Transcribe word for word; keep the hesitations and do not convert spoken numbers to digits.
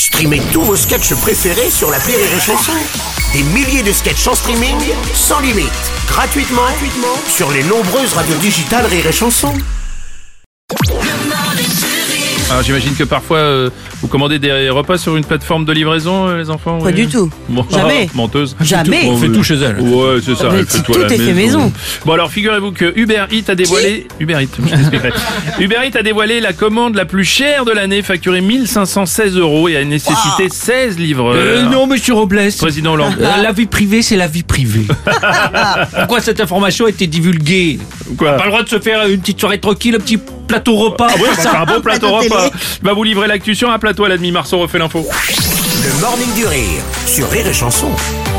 Streamez tous vos sketchs préférés sur l'appli Rire et Chanson. Des milliers de sketchs en streaming, sans limite, gratuitement, gratuitement sur les nombreuses radios digitales Rire et Chanson. Alors j'imagine que parfois euh, vous commandez des repas sur une plateforme de livraison, euh, les enfants. Pas oui. du tout. Bon, Jamais. Menteuse. Jamais. On fait tout chez elle. Ouais, c'est ça. Mais Elle fait tout tout à la est fait maison. maison. Bon alors figurez-vous que Uber Eats a dévoilé. Uber Eats, je t'expliquerai. Uber Eats a dévoilé la commande la plus chère de l'année, facturée mille cinq cent seize euros et a nécessité seize livreurs. Euh, non, monsieur Robles. Président Hollande. Euh, la vie privée, c'est la vie privée. Pourquoi cette information a été divulguée? Quoi? Pas le droit de se faire une petite soirée tranquille, un petit plateau repas. Ah ouais, bah, c'est un bon plateau plateau repas. télé. Va vous livrer l'actu sur un plateau à la demi. Marceau refait l'info. Le Morning du Rire sur Rire et Chanson.